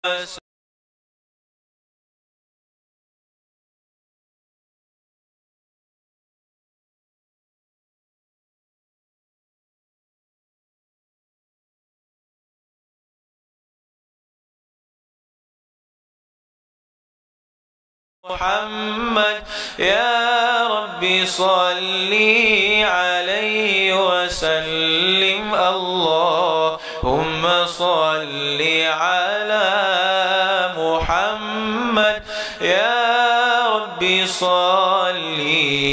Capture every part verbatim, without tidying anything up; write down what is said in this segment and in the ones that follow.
محمد يا ربي صل عليه وسلم اللهم صل على محمد يا ربي صل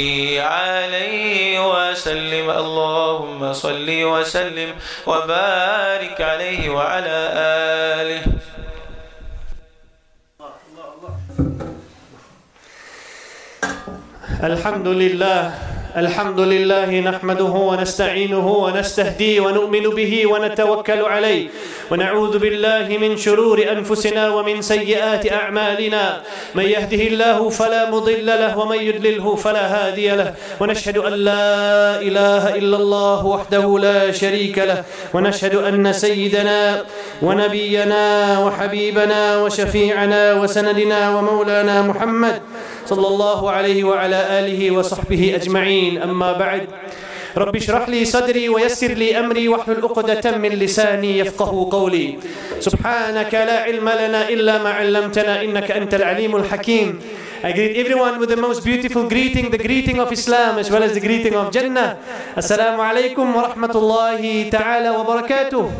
عليه وسلم اللهم صل وسلم وبارك عليه وعلى آله. الحمد لله الحمد لله نحمده ونستعينه ونستهديه ونؤمن به ونتوكل عليه ونعوذ بالله من شرور أنفسنا ومن سيئات أعمالنا من يهده الله فلا مضل له ومن يضلله فلا هادي له ونشهد أن لا إله إلا الله وحده لا شريك له ونشهد أن سيدنا ونبينا وحبيبنا وشفيعنا وسندنا ومولانا محمد صلى الله عليه وعلى آله وصحبه أجمعين. أما بعد رب اشرح لي صدري ويسر لي أمري واحلل عقدة من لساني يفقه قولي. سبحانك لا علم لنا إلا ما علمتنا إنك أنت العليم الحكيم. I greet everyone with the most beautiful greeting, the greeting of Islam as well as the greeting of Jannah. Assalamu alaikum wa rahmatullahi ta'ala wa barakatuh.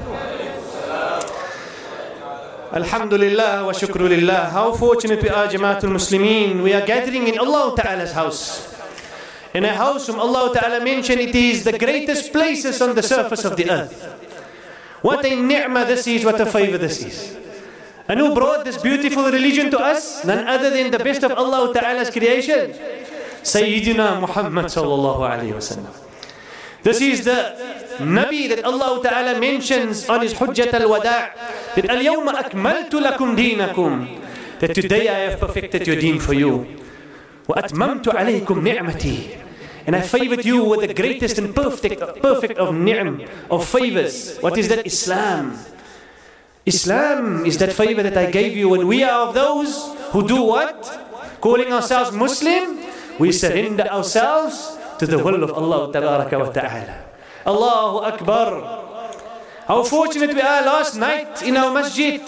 Alhamdulillah wa shukrulillah. How fortunate we are, Jamaatul Muslimin. We are gathering in Allah Ta'ala's house. In a house whom Allah Ta'ala mentioned it is the greatest places on the surface of the earth. What a ni'mah this is, what a favor this is. And who brought this beautiful religion to us? None other than the best of Allah Ta'ala's creation, Sayyidina Muhammad Sallallahu Alaihi Wasallam. This is the Nabi that Allah Ta'ala mentions on his Hujjat al-Wada' that al-yawma akmaltu lakum deenakum, that today I have perfected your deen for you. Wa atmamtu alaykum ni'mati, and I favored you with the greatest and perfect, perfect of ni'am, of favors. What is that? Islam. Islam is that favor that I gave you, and we are of those who do what? Calling ourselves Muslim, we surrender ourselves to the will of Allah Tabaraka wa Ta'ala. Allahu Akbar. How fortunate we are. Last night in our masjid,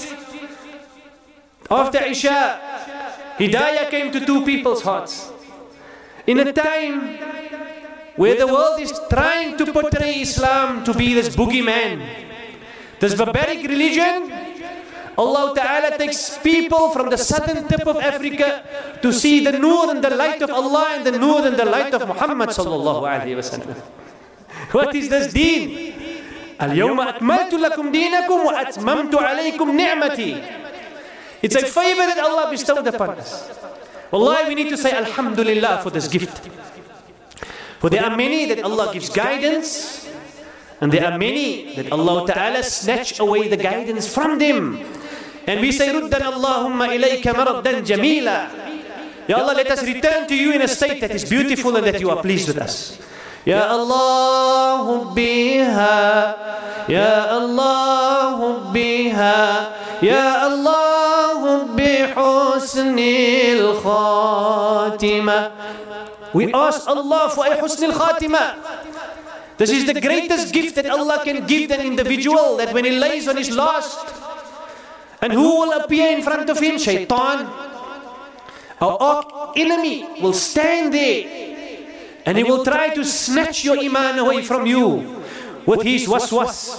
after Isha, Hidayah came to two people's hearts. In a time where the world is trying to portray Islam to be this boogeyman, this barbaric religion, Allah Ta'ala takes people from the southern tip of Africa to see the nur and the light of Allah and the nur and the light of Muhammad Sallallahu Alaihi Wasallam. What is this deen? Al-yawma akmaltu lakum deenakum wa atmamtu alaykum ni'mati. It's a favor that Allah bestowed upon us. Wallahi, we need to say Alhamdulillah for this gift. For there are many that Allah gives guidance, and there are many that Allah Ta'ala snatch away the guidance from them. And we say, Ruddan Allahumma ilayka maraddan jamila. Ya Allah, let us return to you in a state that is beautiful and that you are pleased with us. Ya Allah biha, Ya Allah biha, Ya Allah bi husnil khatima. We ask Allah for a husnil khatima. This is the greatest gift that Allah can give an individual, that when he lays on his last, and who will appear in front of him? Shaitan, our arch enemy, will stand there and he will try to snatch your iman away from you with his waswas.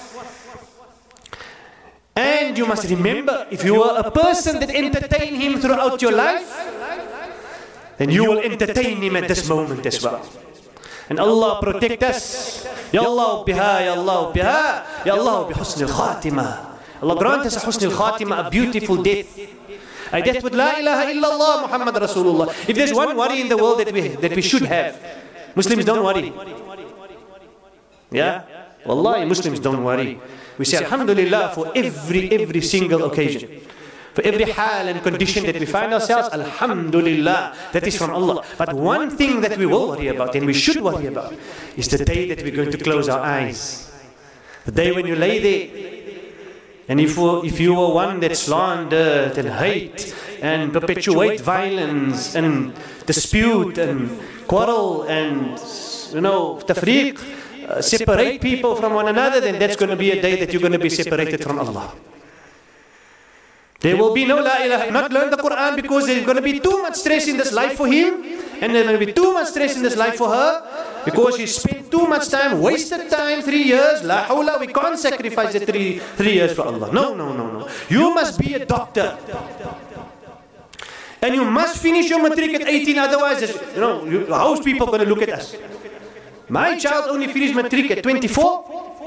And you must remember, if you are a person that entertained him throughout your life, then you will entertain him at this moment as well. And Allah protect us. Ya Allah biha, Ya Allah biha, Ya Allah bi husnil khatima. Allah grant us a husnil khatima, a beautiful death. A death with la ilaha illallah Muhammad Rasulullah. If there's one worry in the world that we, that we should have, Muslims don't worry. Yeah? Wallahi, Muslims don't worry. We say Alhamdulillah for every, every single occasion. For every hal and condition that we find ourselves, Alhamdulillah, that is from Allah. But one thing that we will worry about, and we should worry about, is the day that we're going to close our eyes. The day when you lay there And if, if you were one that slandered and hate and perpetuate violence and dispute and quarrel and, you know, tafriq, uh, separate people from one another, then that's going to be a day that you're going to be separated from Allah. There will be no la ilaha, not learn the Quran because there's going to be too much stress in this life for him, and there's going to be too much stress in this life for her, because you spent too much time, wasted time, three years, la hawla, we can't sacrifice the three, three years for Allah. No, no, no, no. You must be a doctor. And you must finish your matric at eighteen, otherwise, you know, you, how's people going to look at us? My child only finished matric at twenty-four.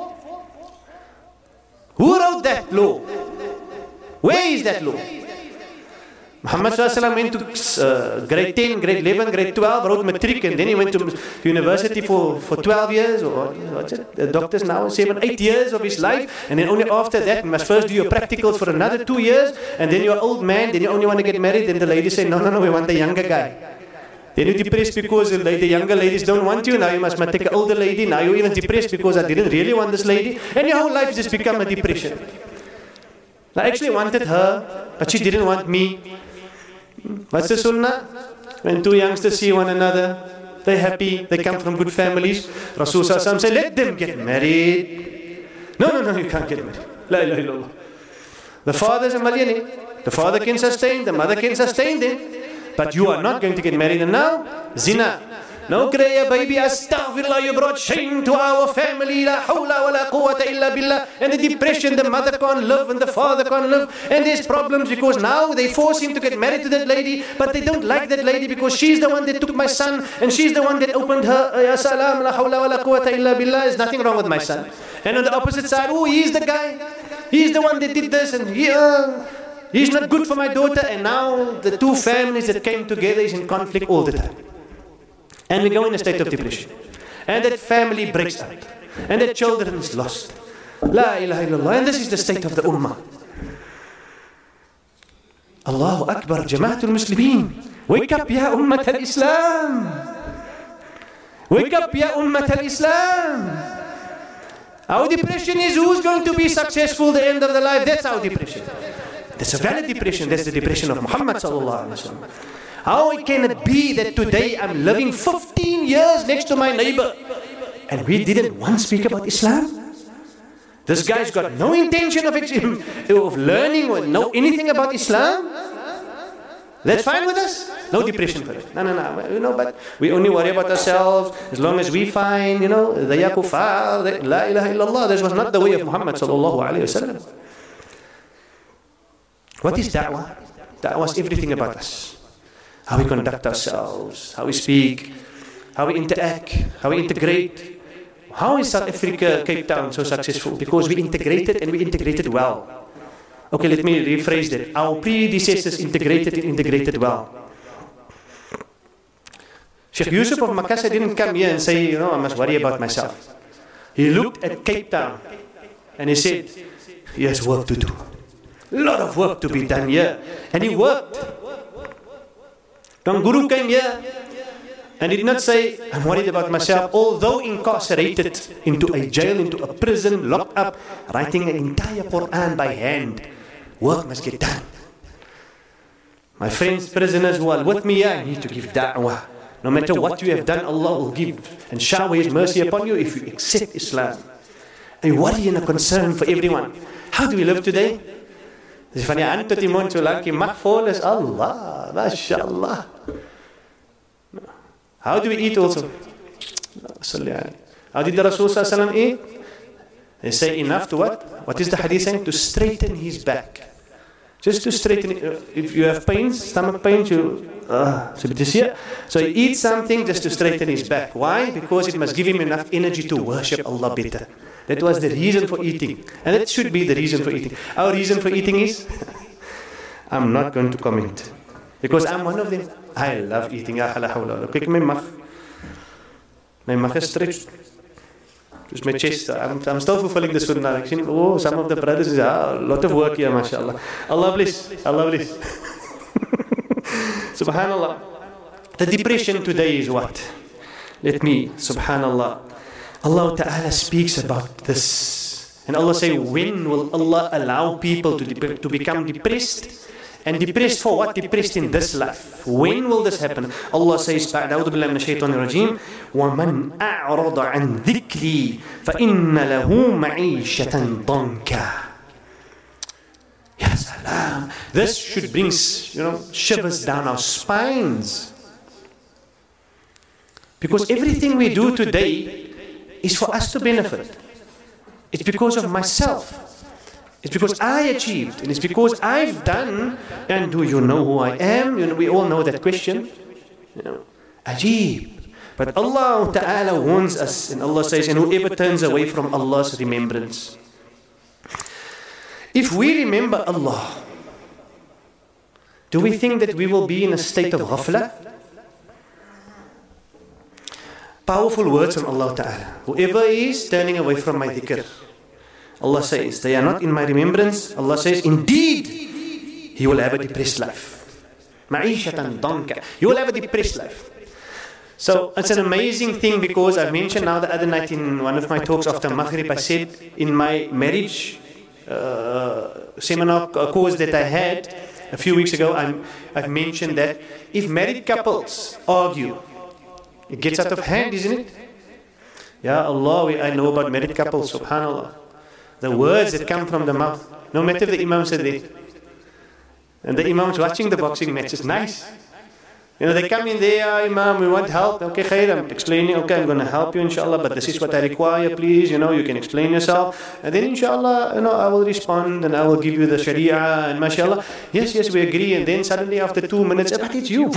Who wrote that law? Where is that law? Muhammad sallallahu alaihi wasallam went to uh, grade ten, grade eleven, grade twelve, wrote matric, and then he went to university for, for twelve years, or what's it? The doctors now, seven, eight years of his life, and then only after that, you must first do your practicals for another two years, and then you're an old man, then you only want to get married, then the ladies say, no, no, no, we want the younger guy. Then you're depressed because the, the younger ladies don't want you, now you must take an older lady, now you're even depressed because I didn't really want this lady, and your whole life just become a depression. I actually wanted her, but she didn't want me. What's the sunnah? When two youngsters see one another, they're happy, they come from good families. Rasul sallallahu alaihi wasallam said, let them get married. No, no, no, you can't get married. La ilaha illallah. The father's a millionaire. The father can sustain, the mother can sustain them. But you are not going to get married. And now, zina. No, Kreya baby, astaghfirullah, you brought shame to our family. La hawla wa la quwwata illa billah. And the depression, the mother can't live and the father can't live. And there's problems because now they force him to get married to that lady, but they don't like that lady because she's the one that took my son and she's the one that opened her. Ya salam, la hawla wa la quwwata illa billah. There's nothing wrong with my son. And on the opposite side, oh, he's the guy. He's the one that did this, and he, uh, he's not good for my daughter. And now the two families that came together is in conflict all the time. And we go in a state of depression. And that family breaks up. And that children is lost. La ilaha illallah. And this is the state of the ummah. Allahu Akbar, Jamaatul Muslimin. Wake up, ya ummat al-Islam. Wake up, ya ummat al-Islam. Our depression is who's going to be successful at the end of the life. That's our depression. That's a valid depression. That's the depression of Muhammad sallallahu alaihi wasallam. How can it be that today I'm living fifteen years next to my neighbor and we didn't once speak about Islam? This guy's got no intention of, of learning or know anything about Islam. That's fine with us. No depression for it. No, no, no. You know, but we only worry about ourselves as long as we find, you know, the yakufar, the la ilaha illallah. This was not the way of Muhammad sallallahu alayhi wa sallam. What is da'wah? Da'wah is everything about us. How we conduct ourselves, how we speak, how we interact, how we integrate. How is South Africa, Cape Town, so successful? Because we integrated and we integrated well. Okay, let me rephrase that. Our predecessors integrated and integrated well. Sheikh Yusuf of Makassar didn't come here and say, you know, I must worry about myself. He looked at Cape Town and he said, he has work to do. A lot of work to be done here. And he worked. When Guru came here and did not say, I'm worried about myself, although incarcerated into a jail, into a prison, locked up, writing an entire Quran by hand. Work must get done. My friends, prisoners who are with me here, I need to give da'wah. No matter what you have done, Allah will give and shower His mercy upon you if you accept Islam. A worry and a concern for everyone. How do we live today? Dis van die hand tot die mond so lank die mag vol is Allah, mashallah. How do we eat also? How did the Rasul sallallahu alaihi wasallam eat? They say enough to what? What is the hadith saying? To straighten his back. Just to straighten it. If you have pains, stomach pains, you uh, so it is here. So he eats something just to straighten his back. Why? Because it must give him enough energy to worship Allah better. That was the reason for eating. And that should be the reason for eating. Our reason for eating is, I'm not going to comment. Because I'm one of them. I love eating. Kijk, my mag. My mag is stretched. Just my chest. I'm, I'm still fulfilling the sunnah. Oh, some of the brothers, a lot of work here, mashallah. Allah bless. Allah bless. Subhanallah. The depression today is what? Let me, subhanallah. Allah Ta'ala speaks about this And Allah say, when will Allah allow people to, de to become depressed? And depressed for what? Depressed in this life. When will this happen? Allah says, أعوذ بالله من الشيطان الرجيم وَمَنْ أَعْرَضَ عَنْ ذِكْرِي فَإِنَّ لَهُ مَعِيشَةً ضَنْكًا. Ya salam. This should bring, you know, shivers down our spines. Because everything we do today is for us to benefit. It's because of myself. It's because I achieved, and it's because I've done. And do you know who I am? You know, we all know that question. You know, Ajib. But Allah Ta'ala warns us, and Allah says, and whoever turns away from Allah's remembrance. If we remember Allah, do we think that we will be in a state of ghafla? Powerful words from Allah Ta'ala. Whoever is turning away from my dhikr, Allah says, they are not in my remembrance. Allah says, indeed, he will have a depressed life. Ma'ishatan danka. You will have a depressed life. So it's an amazing thing, because I mentioned now the other night in one of my talks after Maghrib, I said in my marriage uh, seminar course that I had a few weeks ago, I'm, I've mentioned that if married couples argue, it gets out of hand, isn't it? Ya Allah, we, I know about married couples, subhanAllah. The words that come from the mouth, no matter if the Imam said it. And the Imam's watching the boxing match, it's nice. You know, they come in there, ah, Imam, we want help. Okay, khair, I'm explaining, okay, I'm going to help you, inshallah, but this is what I require, please, you know, you can explain yourself. And then, inshallah, you know, I will respond and I will give you the sharia, and mashallah, yes, yes, we agree. And then suddenly after two minutes, but it's you.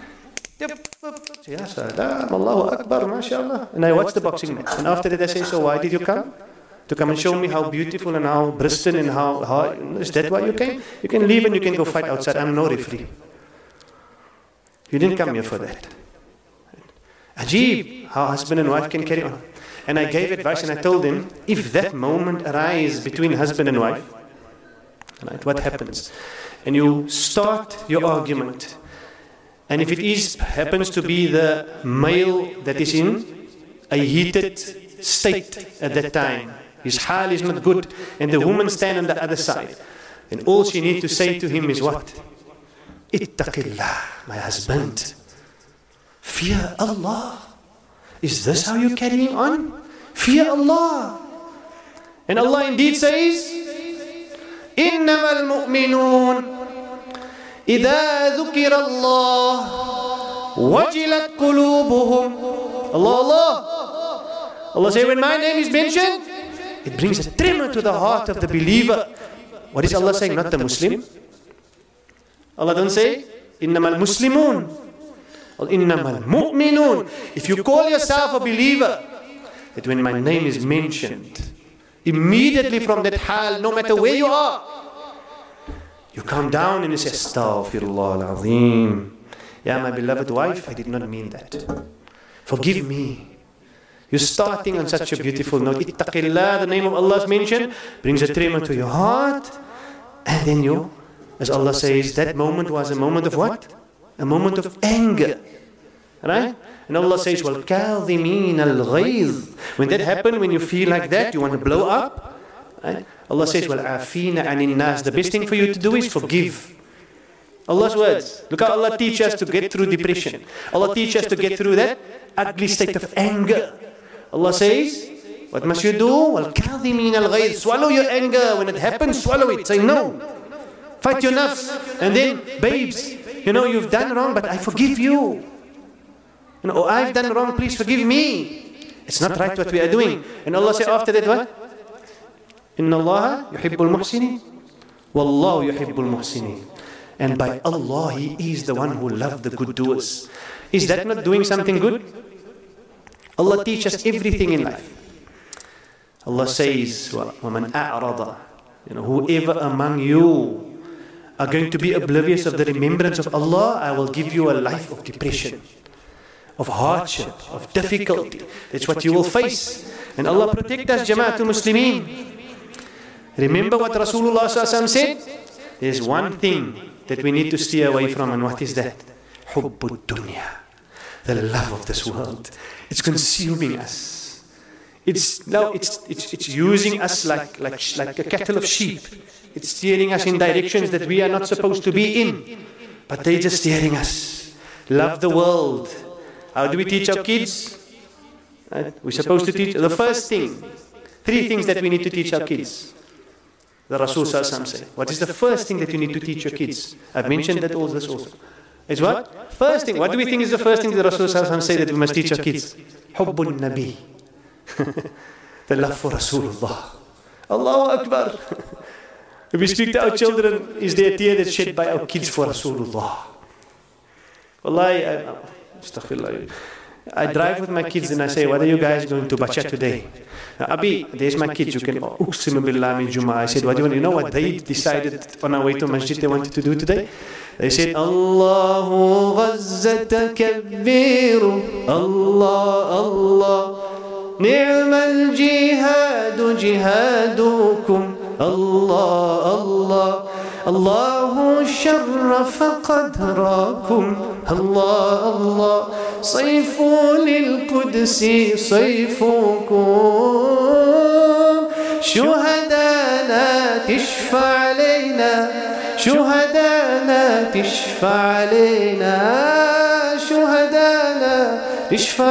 Yes, Allahu Akbar, mashallah. And I watch the boxing match. And after that, I say, so why did you come? To come and show me how beautiful and how Bristol and how, how, is that why you came? You can leave and you can go fight outside. I'm no referee. You didn't come here for that. Ajib, how husband and wife can carry on. And I gave advice and I told him, if that moment arises between husband and wife, right, what happens? And you start your argument. And if it is, happens to be the male that is in a heated state at that time, his hal is not good, and the woman stand on the other side, and all she needs to say to him is what? Ittaqillah, my husband. Fear Allah. Is this how you're carrying on? Fear Allah. And Allah indeed says, إِنَّمَا الْمُؤْمِنُونَ إِذَا ذُكِرَ اللَّهُ وَجِلَتْ قُلُوبُهُمْ. Allah, Allah. Allah says, when my name is mentioned, it brings a tremor to the heart of the believer. What is Allah saying? Not the Muslim. Allah doesn't say, إِنَّمَا الْمُسْلِمُونَ or إِنَّمَا الْمُؤْمِنُونَ. If you call yourself a believer, that when my name is mentioned, immediately from that hal, no matter where you are, you come down and you say, Astaghfirullah al-Azim. Yeah, my beloved wife, I did not mean that. Forgive me. You're starting on such a beautiful note. Ittaqillah, the name of Allah is mentioned, brings a tremor to your heart. And then you, as Allah says, that moment was a moment of what? A moment of anger. Right? And Allah says, وَالْكَاظِمِينَ الْغَيْظِ. When that happens, when you feel like that, you want to blow up. Right? Allah says, وَالْعَافِينَ عَنِ النَّاسِ. The best thing for you to do is forgive. Allah's words. Look how Allah teaches us to get through depression. Allah teaches us to get through that ugly state of anger. Allah says, what must you do? وَالْكَاظِمِينَ الْغَيْظِ. Swallow your anger. When it happens, swallow it. Say no. Fight your nafs. And then, babes, you know, you've done wrong, but I forgive you. You know, oh, I've done wrong, please forgive me. It's not right what we are doing. And Allah says after that what? Inna Allah yuhibbul muhsinin. Wallahu yuhibbul muhsinin. And by Allah, He is the one who loves the good doers. Is that not doing something good? Allah teaches us everything in life. Allah says, وَمَنْ أَعْرَضَ. You know, whoever among you are going to be oblivious of the remembrance of Allah, I will give you a life of depression, of hardship, of difficulty. That's what you will face. And Allah protect us, Jama'atul Muslimin. Remember what Rasulullah said? There's one thing that we need to steer away from, and what is that? Hubbud dunya. The love of this world. It's consuming us. It's, no, it's, it's, it's using us like, like, like a cattle of sheep. It's steering us in directions that we are not supposed to be in. But they're just steering us. Love the world. How do we teach our kids? Right? We're supposed to teach, the first thing, three things that we need to teach our kids. The Rasul Sallallahu Alaihi Wasallam said. What is the first thing that you need to teach your kids? I've mentioned that all this also. Is what? First thing. What do we think is the first thing that the Rasul Sallallahu Alaihi Wasallam said that we must teach our kids? Hubbun Nabi. The love for Rasulullah. Allahu Akbar. If we speak to our children, is there a tear that's shed by our kids for Rasulullah? Wallahi, I, astaghfirullah. I drive with my kids and I say, what are you guys going to bacha today? Now, Abi, there's my kids. You can, uqsimu billah min Jum'ah. I said, what do you want? You know what they decided on our way to masjid they wanted to do today? They said, Allahu Ghazzata kabbiru. Allah, Allah. Ni'mal jihadu jihadukum. Allah, Allah. Allahu sharrafa qadrakum. Allah, Allah. صيفوا للقدس صيفكم شهدانا تشفع علينا شهدانا تشفع علينا شهدانا تشفع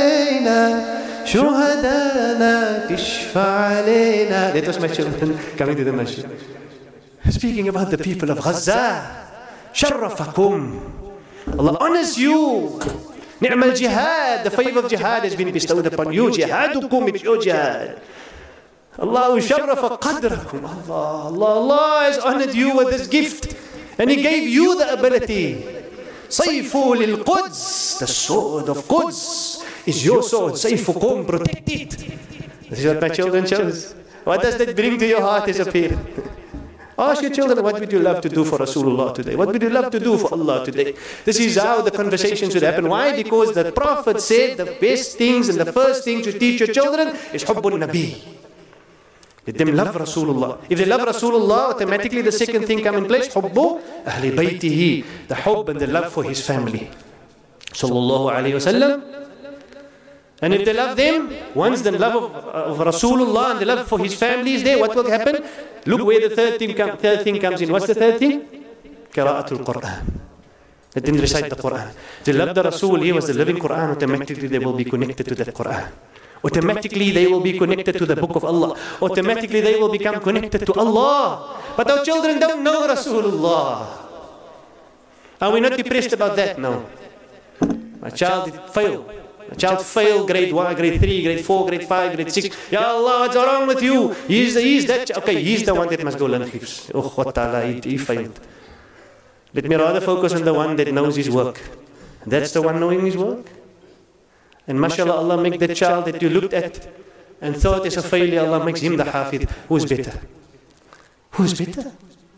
علينا شهدانا تشفع علينا. That was my children coming to the masjid. Speaking about the people of Gaza. شرفكم. Allah honors you. Ni'mal jihad, the favor of jihad has been bestowed upon you. Jihadukum, it's your jihad. Allahu sharrafa qadrakum. Allah, Allah, Allah has honored you with this gift. And He gave you the ability. Sayfu lil Quds, the sword of Quds is your sword. Sayfukum, protect it. This is what my children chose. What does that bring to your heart as a parent? Ask your children, what would you love to do for Rasulullah today? What would you love to do for Allah today? This is how the conversation should happen. Why? Because the Prophet said the best things and the first thing to teach your children is Hubbun Nabi. Let them love Rasulullah. If they love Rasulullah, automatically the second thing come in place, Hubbu Ahli Baytihi, the hubb and the love for his family. Sallallahu Alaihi Wasallam. And if they love them, once the love of, of Rasulullah and the love for his family is there, what will happen? Look where the third thing, com third thing comes in. What's the third thing? Qira'atul Quran. Let them recite the Quran. They love the Rasul, he was the living Quran, automatically they will be connected to that Quran. Automatically they will be connected to the book of Allah. Automatically they will become connected to Allah. But our children don't know Rasulullah. Are we not depressed about that? No. My child failed. A child failed grade one, grade three, grade four, grade five, grade six. Ya Allah, what's wrong with you? He's, he's that. Okay, he's the one that must go learn hifz. Oh, wa ta'ala, he, he failed. Let me rather focus on the one that knows his work. That's the one knowing his work. And mashallah, Allah make that child that you looked at and thought is a failure, Allah makes him the hafid. Who's better? Who's better?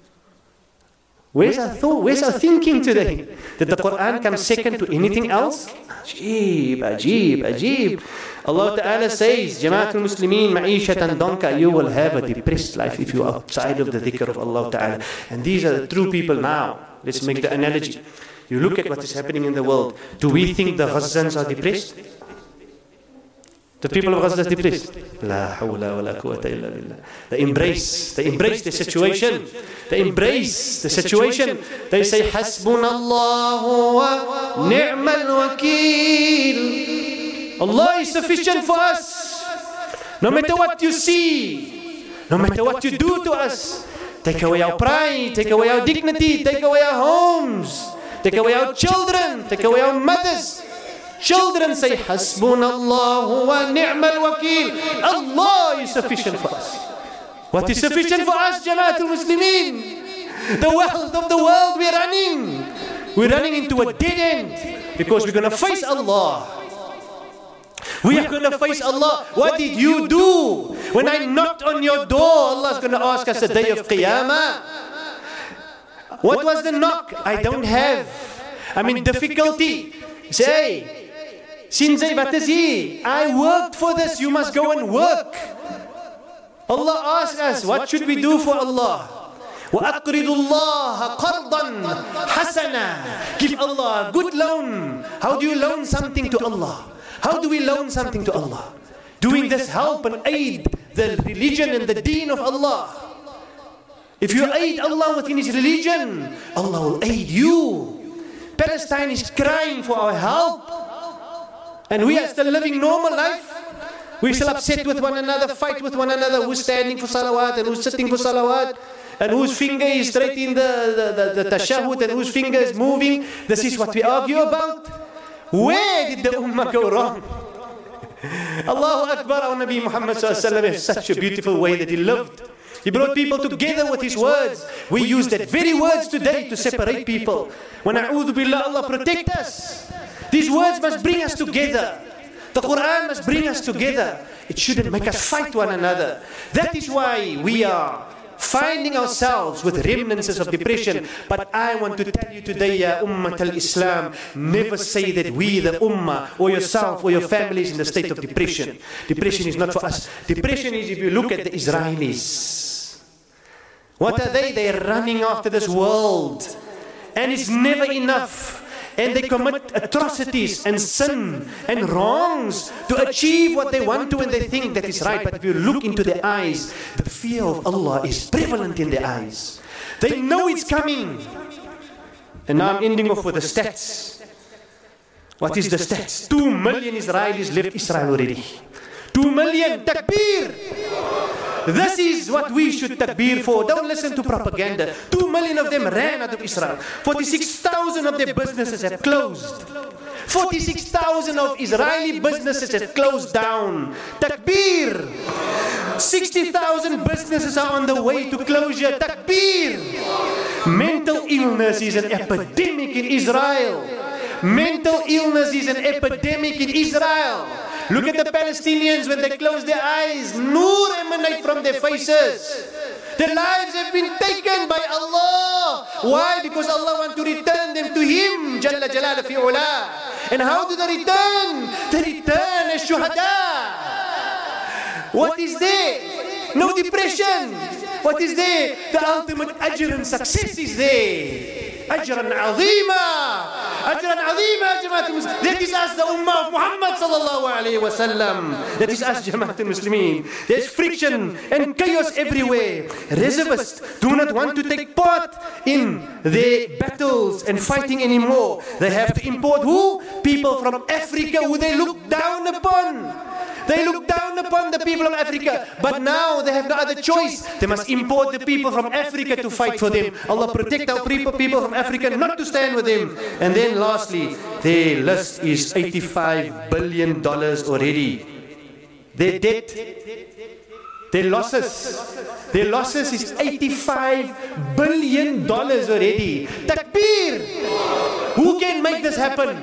Where's our thought? Where's our thinking today? Did the Quran come second to anything else? Ajib, ajib, ajib. Allah Ta'ala says, Jamaatul Muslimin, ma'ishatan donka, you will have a depressed life if you are outside of the dhikr of Allah Ta'ala. And these are the true people now. Let's make the analogy. You look at what is happening in the world. Do we think the Ghazans are depressed? The people of Gaza are depressed. La hawla wa la quwwata illa billah. They embrace, they embrace the situation. They embrace the situation. They say, Hasbunallahu wa ni'mal wakeel. Allah is sufficient for us. No matter what you see, no matter what you do to us, take away our pride, take away our dignity, take away our homes, take away our children, take away our mothers. Children say, Hasbunallahu wa ni'mal wakeel. Allah is sufficient for us. What is sufficient for us, Jamaatul Muslimin? The wealth of the world we're running. We're running into a dead end because we're going to face Allah. We are going to face Allah. What did you do? When I knocked on your door, Allah is going to ask us the day of Qiyamah. What was the knock? I don't have. I'm in difficulty. Say, Sinzai Batasi, I worked for this, you must go and work. Allah asks us, what should we do for Allah? وَأَقْرِضُوا اللَّهَ قَرْضًا حَسَنًا. Give Allah a good loan. How do you loan something to Allah? How do we loan something to Allah? doing this help and aid the religion and the deen of Allah. If you aid Allah within His religion, Allah will aid you. Palestine is crying for our help. And we are still living normal life. We're still upset with one another, fight with one another, who's standing for salawat and who's sitting for salawat, and whose finger is straight in the, the, the, the tashahud and whose finger is moving. This is what we argue about. Where did the ummah go wrong? Allahu Akbar, our Nabi Muhammad sallallahu alaihi wasallam has such a beautiful way that he lived. He brought people together with his words. We use that very words today to separate people. When a'udhu billah, Allah protect us. These words must bring us together. The Quran must bring us together. It shouldn't make us fight one another. That is why we are finding ourselves with remnants of depression. But I want to tell you today, Ya Ummat al-Islam, never say that we, the Ummah, or yourself, or your family is in the state of depression. Depression is not for us. Depression is if you look at the Israelis. What are they? They are running after this world. And it's never enough. And they commit atrocities and sin and wrongs to achieve what they want to and they think that is right. But if you look into their eyes, the fear of Allah is prevalent in their eyes. They know it's coming. And now I'm ending off with the stats. What is the stats? Two million Israelis left Israel already. Two million. Takbir! This is what we should takbir for. Don't listen to propaganda. Two million of them ran out of Israel. forty-six thousand of their businesses have closed. forty-six thousand of Israeli businesses have closed down. Takbir! sixty thousand businesses are on the way to closure. Takbir! Mental illness is an epidemic in Israel. Mental illness is an epidemic in Israel. Look at the Palestinians when they close their eyes. Noor emanate from their faces. Their lives have been taken by Allah. Why? Because Allah wants to return them to Him. Jalla Jalala fi ula. And how do they return? They return as shuhada. What is there? No depression. What is there? The ultimate ajr and success is there. Ajran azima. Ajran azima, Jama'at al-Muslimin. That is us, the Ummah of Muhammad sallallahu alayhi wa sallam. That is us, Jama'at al-Muslimin. There's friction and chaos everywhere. Reservists do not want to take part in their battles and fighting anymore. They have to import who? People from Africa who they look down upon. They look down upon the people of Africa. But now they have no other choice. They must import the people from Africa to fight for them. Allah protect our people from Africa not to stand with them. And then lastly, their list is eighty-five billion dollars already. Their debt, their losses, their losses is eighty-five billion dollars already. Takbir! Who can make this happen?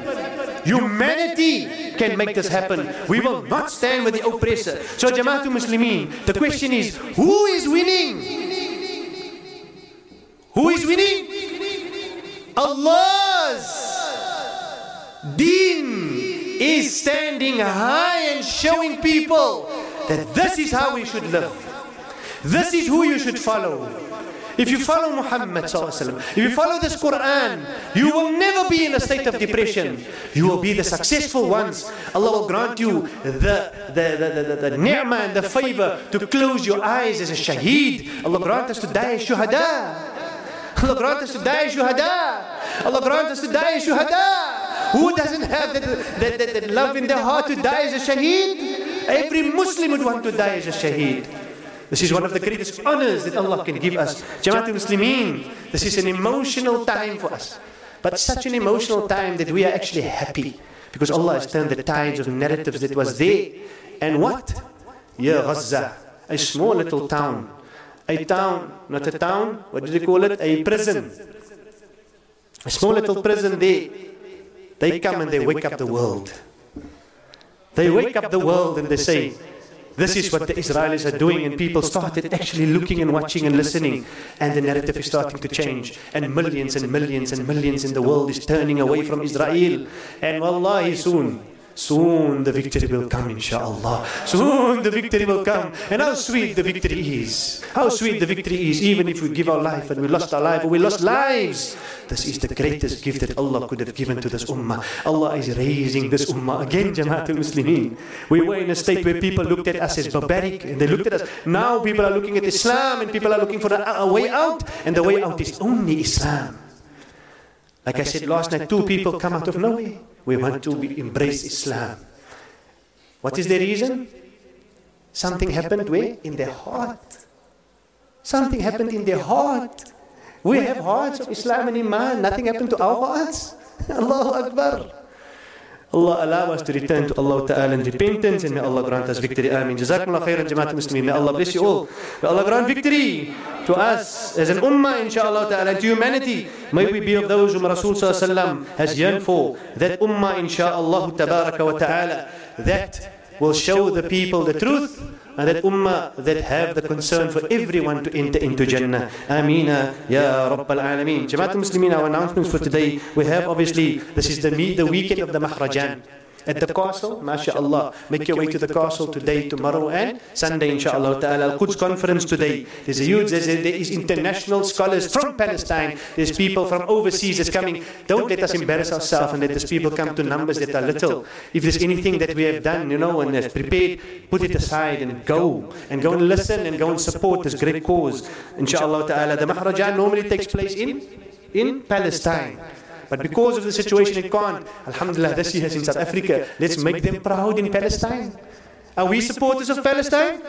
Humanity can make this happen. We will not stand with the oppressor. So Jama'at al-Muslimin, the question is, who is winning? Who is winning? Allah's deen is standing high and showing people that this is how we should live. This is who you should follow. If you follow Muhammad sallallahu alaihi wasallam, if you follow this Quran, you will never be in a state of depression. You will be the successful ones. Allah will grant you the, the, the, the, the, the ni'mah and the favor to close your eyes as a shaheed. Allah grant us to die as shuhada. Allah grant us to die as shuhada. Allah grant us to die as shuhada. Who doesn't have that, that, that, that love in their heart to die as a shaheed? Every Muslim would want to die as a shaheed. This is one of the greatest honors that Allah can give us. Jama'at al-Muslimin, this is an emotional time for us. But such an emotional time that we are actually happy. Because Allah has turned the tides of narratives that was there. And what? Ya Gaza, a small little town. A town, not a town, what do they call it? A prison. A small little prison there. They come and they wake up the world. They wake up the world and they say, this is what the Israelis are doing, and people started actually looking and watching and listening, and the narrative is starting to change, and millions and millions and millions in the world is turning away from Israel, and wallahi soon, soon the victory will come, inshallah. Soon the victory will come, and how sweet the victory is. How sweet the victory is, even if we give our life and we lost our life or we lost lives. this is the greatest gift that Allah could have given to this ummah. Allah is raising this ummah again, Jamaatul Muslimin. We were in a state where people looked at us as barbaric, and they looked at us. Now people are looking at Islam, and people are looking for a, a way out, and the way out is only Islam. Like I said last night, two people come out of nowhere. We want to be, embrace Islam. What is the reason? Something happened where? In their heart. Something happened in their heart. We have hearts of Islam and Iman. Nothing happened to our hearts. Allahu Akbar. Allah allow us to return to Allah Ta'ala in repentance, and may Allah grant us victory. Ameen. Jazakumullah khairan, Jamaatul Muslimin. May Allah bless you all. May Allah grant victory to us as an ummah, inshaAllah Ta'ala, and to humanity. May we be of those whom Rasul Sallallahu Alaihi Wasallam has yearned for. That ummah, inshaAllah Tabaraka wa Ta'ala, that will show the people the truth, and that ummah that have the concern for everyone to enter into Jannah. Ameen Ya Rabbal Alameen. Jamaatul Muslimin, our announcements for today, we have obviously, this is the, the weekend of the Mahrajan. At the castle, mashallah, make your way to the castle today, tomorrow and Sunday, inshallah ta'ala. Al-Quds conference today. There's a huge, there's a, there is international scholars from Palestine. There's people from overseas that's coming. Don't let us embarrass ourselves and let these people come to numbers that are little. If there's anything that we have done, you know, and have prepared, put it aside and go. And go and listen and go and support this great cause, inshallah ta'ala. The Mahrajan normally takes place in, in Palestine. But because of the situation it can't, alhamdulillah, this year in South Africa, let's make them proud in Palestine. Are we supporters of Palestine?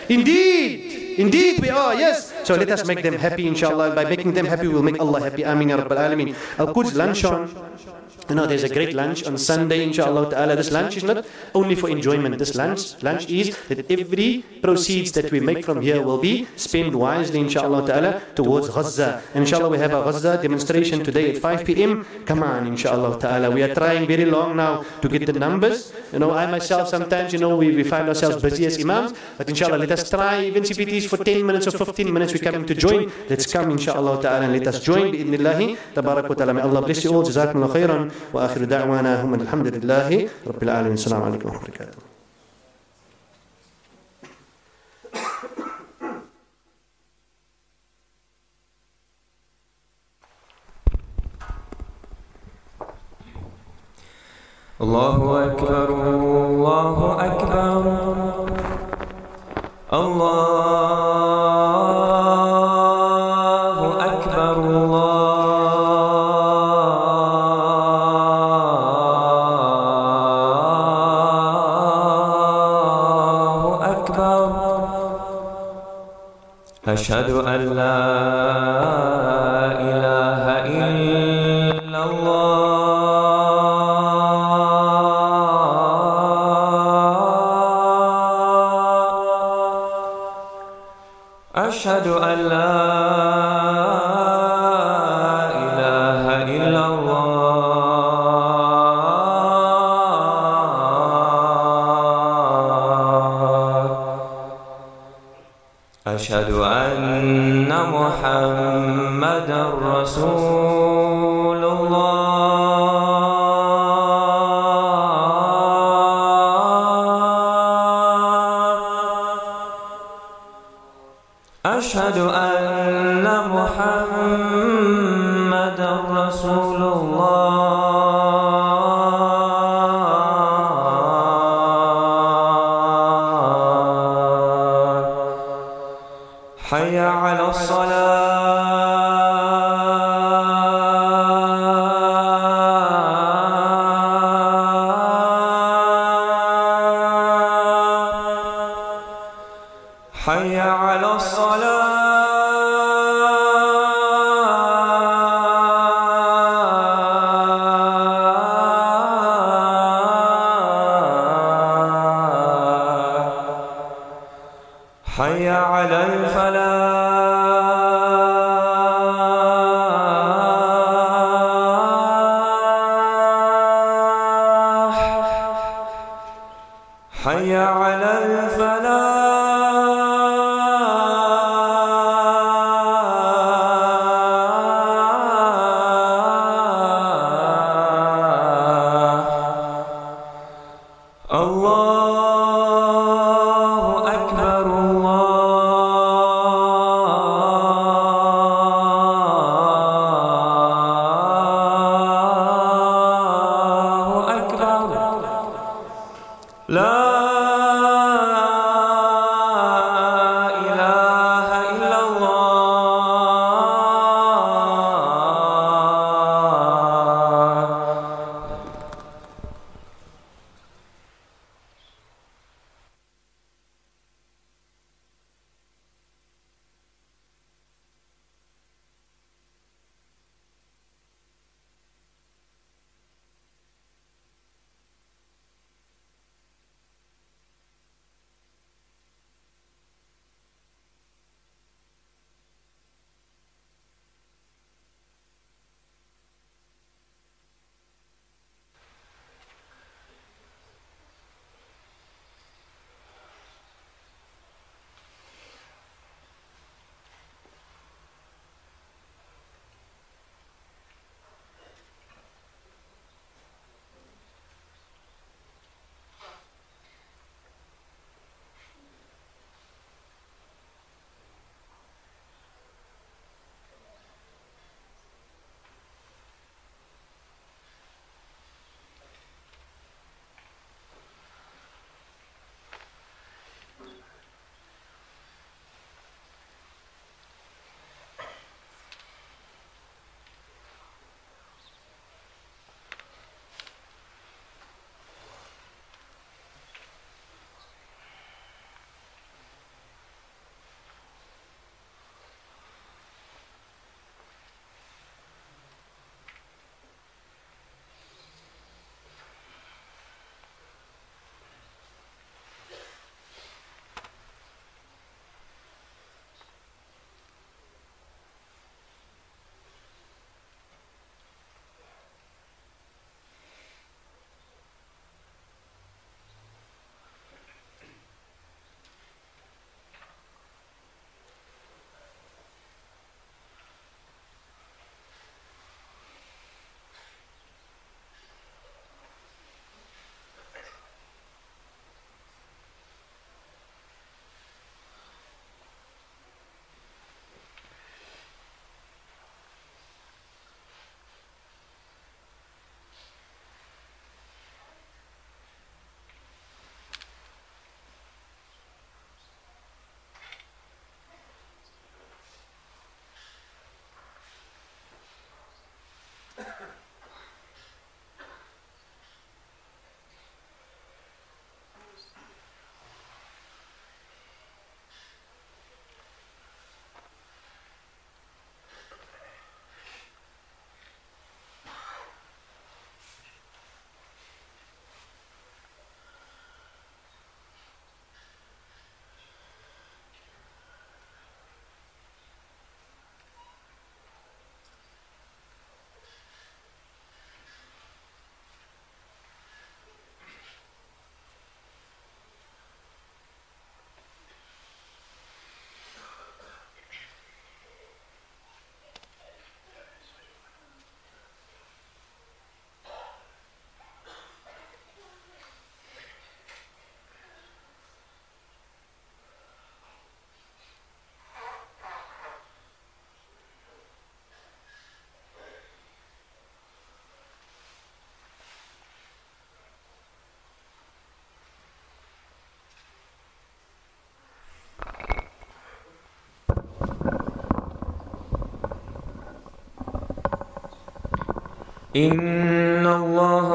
Indeed, indeed we are, yes. So let us make them happy, inshallah. By making them happy, we'll make Allah happy. Ameen Ya Rabbal Alameen. Al-Quds lunch on. You know, there's a great lunch on Sunday, inshallah ta'ala. This lunch is not only for enjoyment. This lunch, lunch is that every proceeds that we make from here will be spent wisely, inshallah ta'ala, towards Gaza. And inshallah, we have a Gaza demonstration today at five P M Come on, inshallah ta'ala. We are trying very long now to get the numbers. You know, I myself, sometimes, you know, we, we find ourselves busy as imams. But inshallah, let us try, even if it is for ten minutes or fifteen minutes, we're coming to join. Let's come, inshallah ta'ala, and let us join. Bi-idhnillahi, tabarak wa ta'ala. May Allah bless you all. Jazakumullah khairan. وآخر دعوانا هم الحمد لله رب العالمين. السلام عليكم ورحمة الله وبركاته. الله أكبر الله أكبر الله أشهد أن لا إله إلا الله أشهد أن لا إله إلا الله أشهد أن محمدا رسول الله أشهد أن محمدا رسول الله حي على الصلاة حي على الصلاة حي على الفلاح حي على الفلاح الله أكبر الله إن الله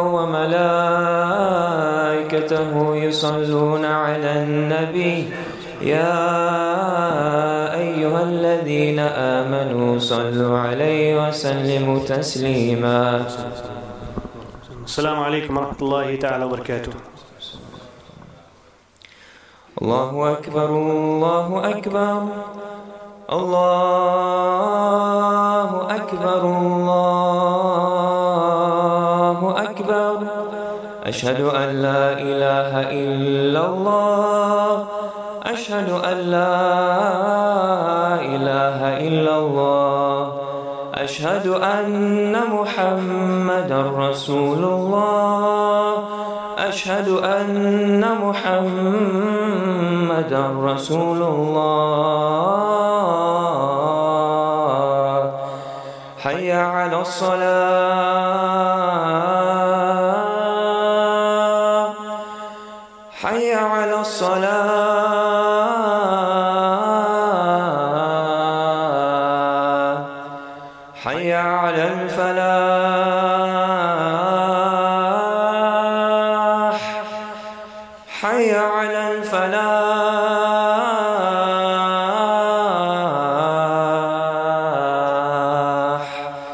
وملائكته يصلون على النبي يا أيها الذين آمنوا صلوا عليه وسلموا تسليما. السلام عليكم ورحمة الله تعالى وبركاته. الله أكبر الله أكبر الله أكبر الله أكبر أشهد أن لا إله إلا الله أشهد أن لا إله إلا الله أشهد أن محمدا رسول الله أشهد أن محمدا رسول الله حي على الصلاة حي على الصلاة حي على الفلاح حي على الفلاح.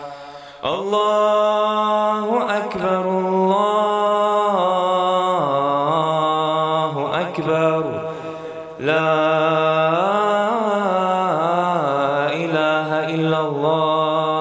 الله أكبر الله أكبر لا إله إلا الله.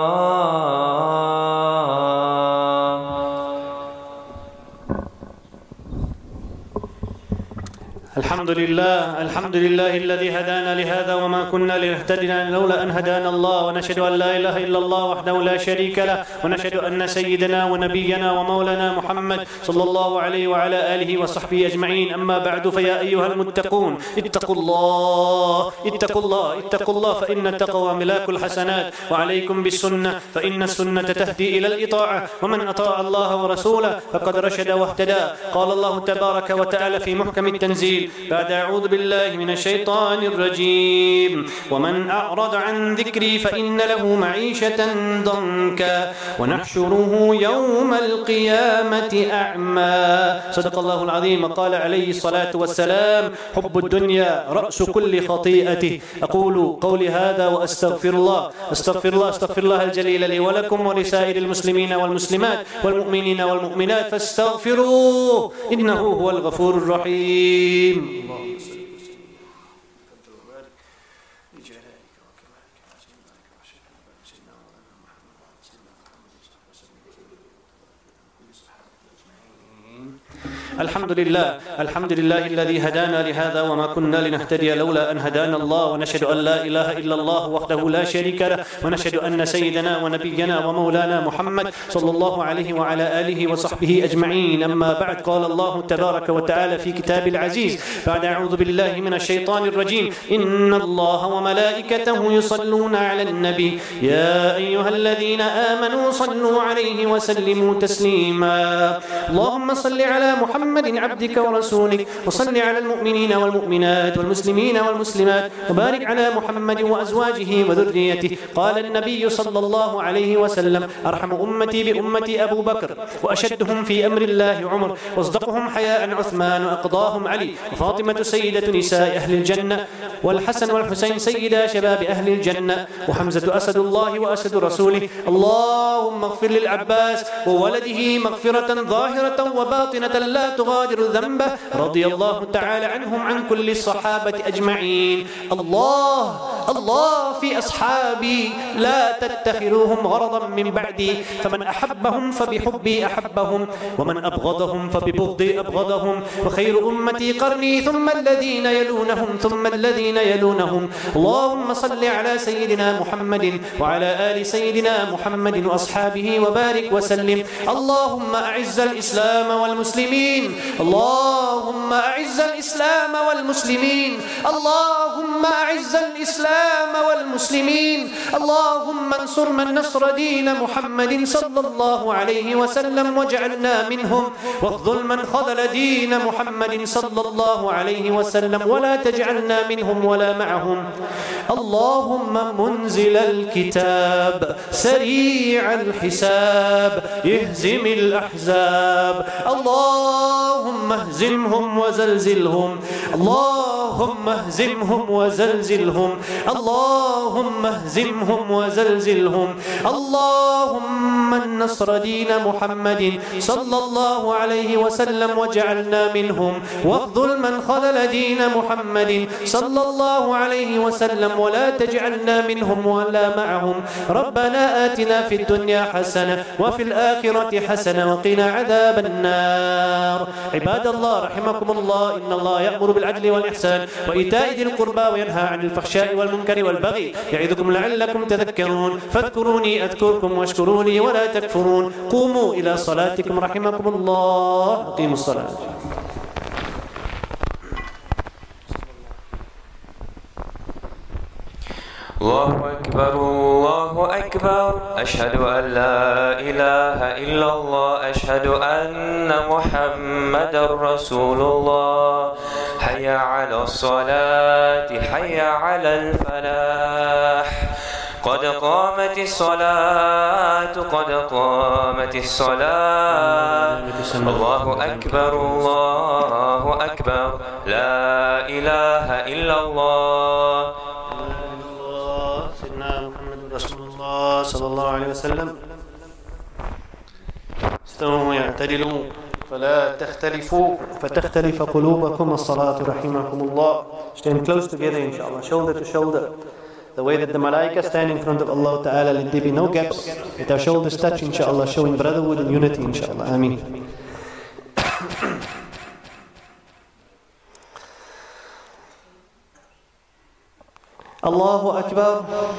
الحمد لله الحمد لله الذي هدانا لهذا وما كنا لنهتدي لولا أن هدانا الله، ونشهد أن لا إله إلا الله وحده لا شريك له، ونشهد أن سيدنا ونبينا ومولانا محمد صلى الله عليه وعلى آله وصحبه أجمعين. أما بعد، فيا أيها المتقون اتقوا الله اتقوا الله اتقوا الله فإن التقوى ملاك الحسنات، وعليكم بالسنة فإن السنة تهدي إلى الإطاعة، ومن أطاع الله ورسوله فقد رشد واهتدى. قال الله تبارك وتعالى في محكم التنزيل بعد أعوذ بالله من الشيطان الرجيم: ومن أعرض عن ذكري فإن له معيشة ضنكا ونحشره يوم القيامة أعمى. صدق الله العظيم. قال عليه الصلاة والسلام: حب الدنيا رأس كل خطيئة. أقول قولي هذا وأستغفر الله أستغفر الله أستغفر الله الجليل لي ولكم ولسائر المسلمين والمسلمات والمؤمنين والمؤمنات فاستغفروه إنه هو الغفور الرحيم. الحمد لله الحمد لله الذي هدانا لهذا وما كنا لنهتدي لولا أن هدانا الله، ونشهد أن لا إله إلا الله وحده لا شريك له، ونشهد أن سيدنا ونبينا ومولانا محمد صلى الله عليه وعلى آله وصحبه أجمعين. أما بعد، قال الله تبارك وتعالى في كتاب العزيز بعد أعوذ بالله من الشيطان الرجيم: إن الله وملائكته يصلون على النبي يا أيها الذين آمنوا صلوا عليه وسلموا تسليما. اللهم صل على محمد عبدك ورسولك، وصل على المؤمنين والمؤمنات والمسلمين والمسلمات، وبارك على محمد وأزواجه وذريته. قال النبي صلى الله عليه وسلم: أرحم أمتي بأمتي أبو بكر، وأشدهم في أمر الله عمر، واصدقهم حياء عثمان، وأقضاهم علي، وفاطمة سيدة نساء أهل الجنة، والحسن والحسين سيدا شباب أهل الجنة، وحمزة أسد الله وأسد رسوله. اللهم اغفر للعباس وولده مغفرة ظاهرة وباطنة لا تغادر ذنبه، رضي الله تعالى عنهم عن كل الصحابة أجمعين. الله الله في أصحابي لا تتخذوهم غرضا من بعدي، فمن أحبهم فبحبي أحبهم، ومن أبغضهم فببغضي أبغضهم، وخير أمتي قرني ثم الذين يلونهم ثم الذين يلونهم. اللهم صل على سيدنا محمد وعلى آل سيدنا محمد وأصحابه وبارك وسلم. اللهم أعز الإسلام والمسلمين اللهم أعز الإسلام والمسلمين اللهم اللهم أعز الإسلام والمسلمين، اللهم انصر من نصر دين محمد صلى الله عليه وسلم واجعلنا منهم، واخذل من خذل دين محمد صلى الله عليه وسلم ولا تجعلنا منهم ولا معهم. اللهم منزل الكتاب سريع الحساب اهزم الأحزاب، اللهم اهزمهم وزلزلهم، اللهم اهزمهم وزلزلهم، اللهم اهزمهم وزلزلهم. اللهم النصر دين محمد صلى الله عليه وسلم واجعلنا منهم، واخذل من خذل دين محمد صلى الله عليه وسلم ولا تجعلنا منهم ولا معهم. ربنا آتنا في الدنيا حسنة وفي الآخرة حسنة وقنا عذاب النار. عباد الله رحمكم الله، إن الله يأمر بالعدل والإحسان وإيتاء ذي القربى وينهى عن الفحشاء والمنكر والبغي يعظكم لعلكم تذكرون. فاذكروني أذكركم واشكروا لي ولا تكفرون. قوموا إلى صلاتكم رحمكم الله. أقيموا الصلاة. الله أكبر الله أكبر، أشهد أن لا إله إلا الله، أشهد أن محمدا رسول الله. حي على الصلاة حي على الفلاح، قد قامت الصلاة قد قامت الصلاة. الله أكبر الله أكبر، لا إله إلا الله. رسول الله صلى الله عليه وسلم. استووا واعتدلوا فلا تختلفوا فتختلف قلوبكم. الصلاة رحمكم الله. Stand close together inshallah, shoulder to shoulder. The way that the malaika stand in front of Allah Ta'ala, let there be no gaps. Let our shoulders touch inshallah, showing brotherhood and unity inshallah. Ameen. Allahu Akbar.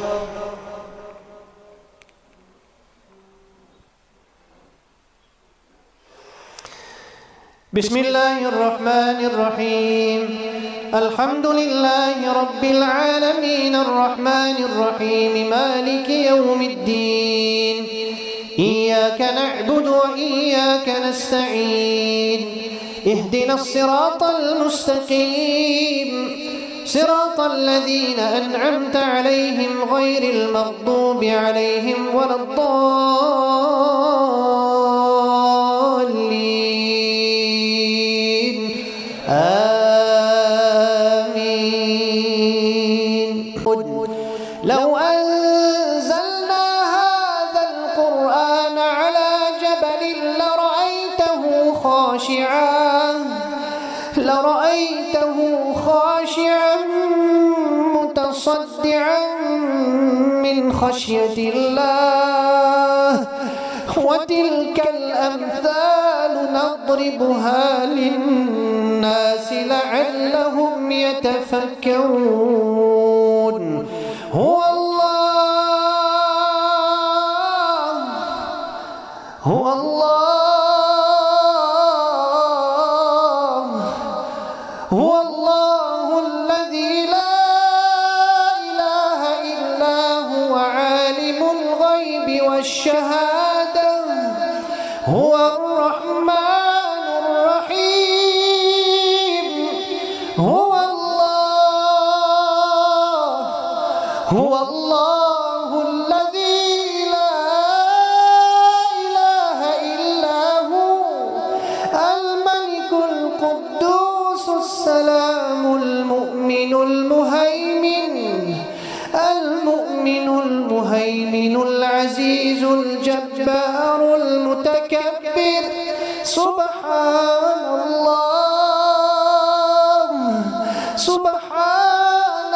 بسم الله الرحمن الرحيم. الحمد لله رب العالمين الرحمن الرحيم مالك يوم الدين. إياك نعبد وإياك نستعين. اهدنا الصراط المستقيم، صراط الذين أنعمت عليهم غير المغضوب عليهم ولا الضالين. آمين. لو أنزلنا هذا القرآن على جبل لرأيته خاشعا لرأيته خاشعا متصدعا من خشية الله. وتلك الأمثال نضربها للناس لعلهم يتفكرون. هو الله هو الله هو الله الذي لا إله إلا هو عالم الغيب والشهادة، هو الرحمن الرحيم. هو الله هو الله الذي لا إله إلا هو الملك القدوس السلام المؤمن المهيمن المؤمن المهيمن العزيز الجبار المتكبر. سبحان الله سبحان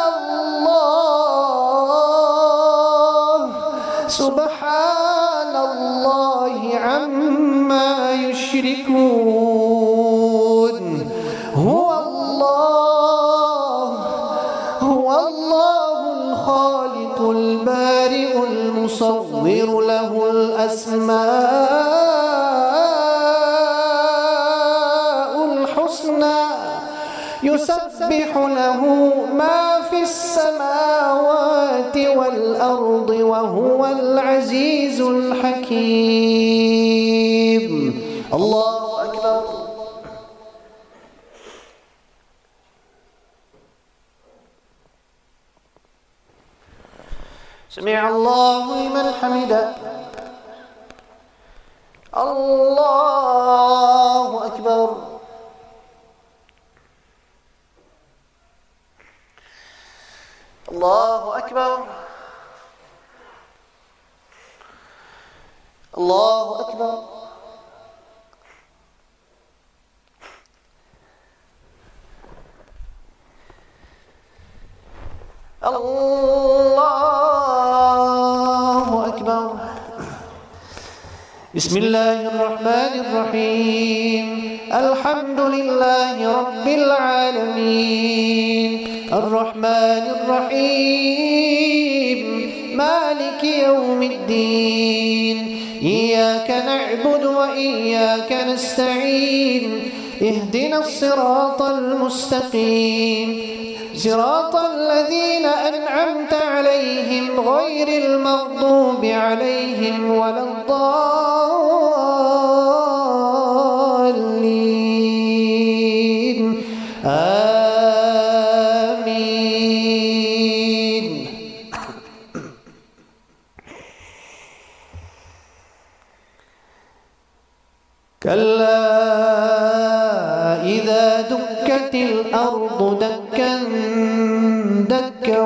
الله سبحان الله عما يشركون. هو الله هو الله الخالق البارئ المصور له الأسماء الحسنى يسبح له ما في السماوات الأرض وهو العزيز الحكيم. الله أكبر. سمع الله لمن حمده. الله أكبر. الله أكبر. الله أكبر. الله أكبر. بسم الله الرحمن الرحيم. الحمد لله رب العالمين الرحمن الرحيم مالك يوم الدين إياك نعبد وإياك نستعين اهدنا الصراط المستقيم صراط الذين أنعمت عليهم غير المغضوب عليهم ولا الضالين آمين. كلا إذا دكت الأرض دكا دكا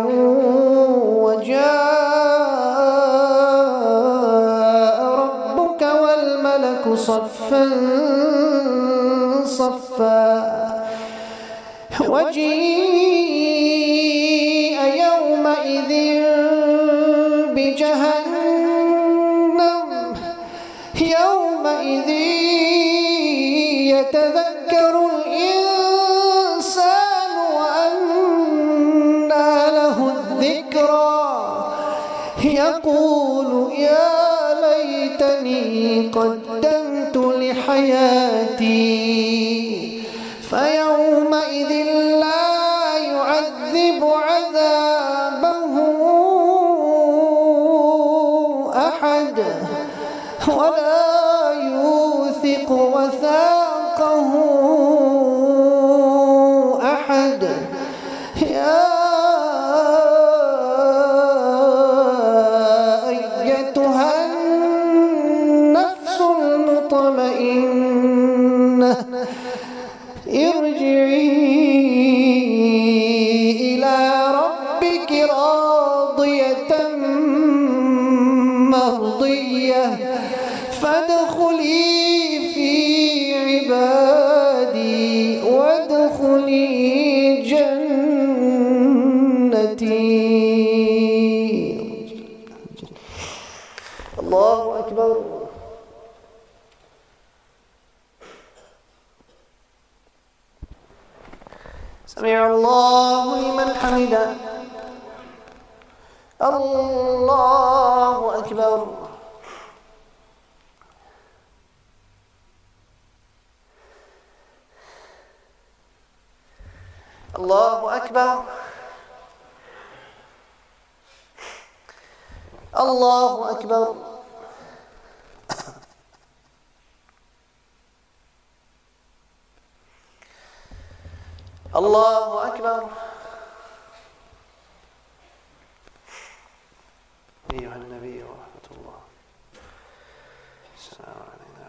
وجاء ربك والملك صفا صفا وجيء يومئذ بجهنم يومئذ يتذكر الإنسان وأنى له الذكرى يقول يا ليتني قدمت لحياتي فيومئذ لا يعذب عذابه أحد ولا يوثق وثاقه أحد. يا أيتها النفس المطمئنة ارجعي إلى ربك راضية مرضية فادخلي في عبادي وادخلي جنتي. الله أكبر. سمع الله لمن حمده. الله أكبر. الله أكبر. الله أكبر. الله أكبر. أيها النبي ورحمة الله السلام علينا.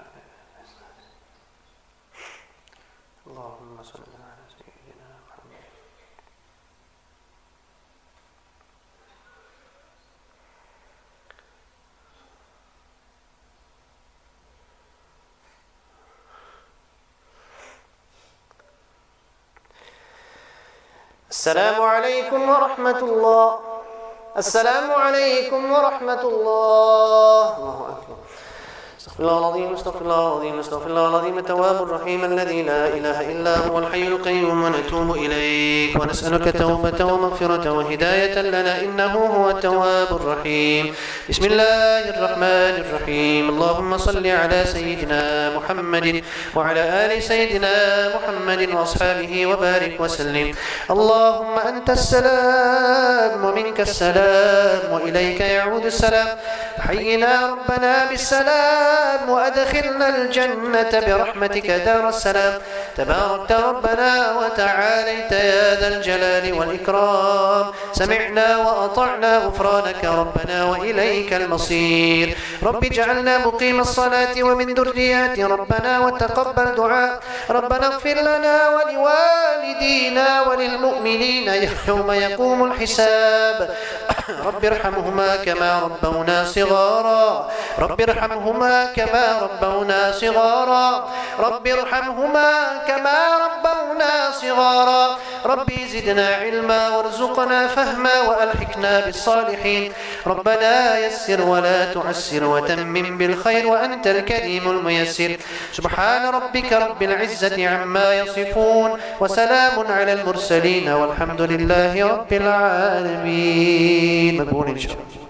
اللهم صل على سيدنا محمد. السلام عليكم ورحمة الله. السلام عليكم ورحمة الله. الله أكبر. استغفر الله العظيم استغفر الله العظيم استغفر الله العظيم التواب الرحيم الذي لا إله إلا هو الحي القيوم ونتوب إليك ونسألك توبة ومغفرة وهداية لنا إنه هو التواب الرحيم. بسم الله الرحمن الرحيم. اللهم صل على سيدنا محمد وعلى آل سيدنا محمد وأصحابه وبارك وسلم. اللهم أنت السلام ومنك السلام وإليك يعود السلام. حينا ربنا بالسلام وأدخلنا الجنة برحمتك دار السلام. تباركت ربنا وتعاليت يا ذا الجلال والإكرام. سمعنا وأطعنا غفرانك ربنا وإليك المصير. رب اجعلنا مقيم الصلاة ومن ذريات ربنا وتقبل دعاء. ربنا اغفر لنا ولوالدينا وللمؤمنين يوم يقوم الحساب. رب ارحمهما كما ربونا صغارا. رب ارحمهما كما ربونا صغارا. رب ارحمهما كما ربونا صغارا. ربي زدنا علما وارزقنا فهما وألحقنا بالصالحين. ربنا يسر ولا تعسر وتمم بالخير وأنت الكريم الميسر. سبحان ربك رب العزة عما يصفون وسلام على المرسلين والحمد لله رب العالمين. مقبول إن شاء الله.